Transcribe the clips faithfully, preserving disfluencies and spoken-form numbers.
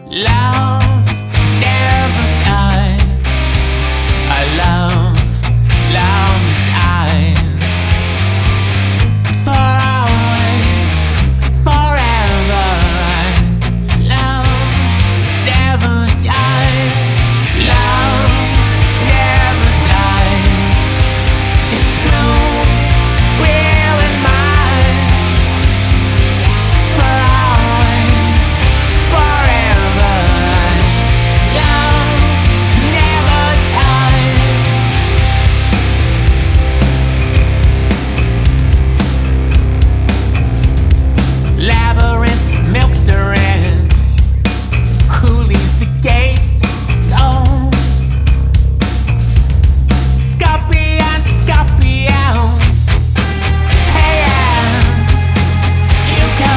Love never dies. I love, love's eyes. For always, forever. Love never dies. Love never dies. It's so real and mine. For always, forever. Love never dies. Labyrinth milks her ends. Who leaves the gates closed? Scorpion, Scorpio, hey, as you go.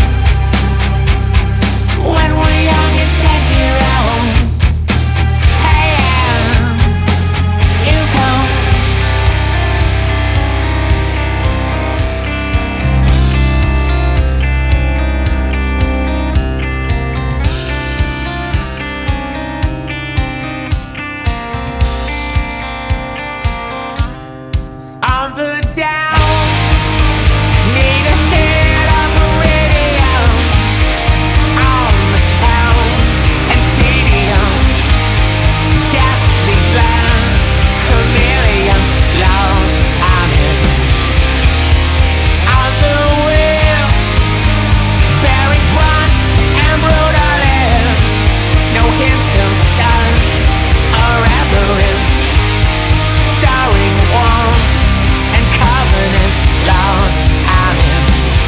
When we're young and ten year olds, hey, as you go. On the down, need a hit of a radio. On the town, and tedium, ghastly blind chameleons, lost on it. On the wheel, bearing bronze and brutalist, no hints of sun or reverence, starring warmth and covenant, lost on him.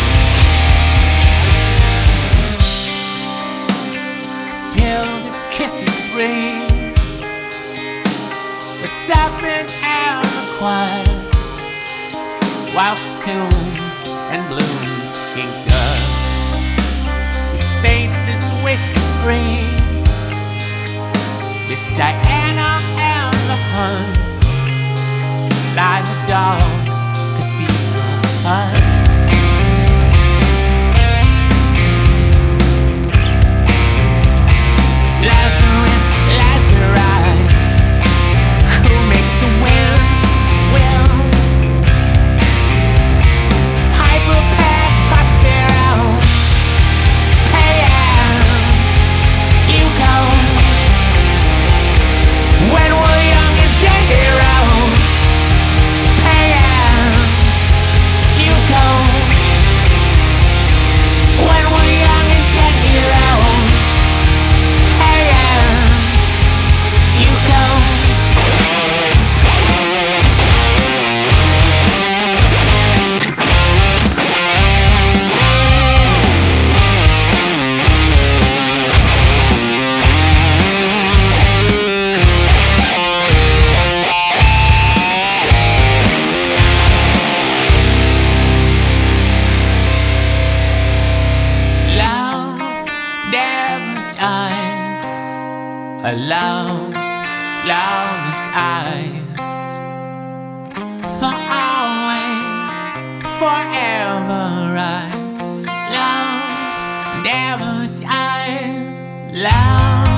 Till this kisses ring, the serpent and the choir, whilst tunes and blooms ink dust. It's faith this wish brings. It's Diana and the hunts, lie the dogs, cathedral huts. Lazarus, Lazarus, who makes the winds will? Hyperpass, Prospero, pay as you go. When we're young and dead heroes, pay as you go. When we're young and dead heroes, pay as you go. Love never dies. A love, love's eyes. For always, forever. I love never dies. Love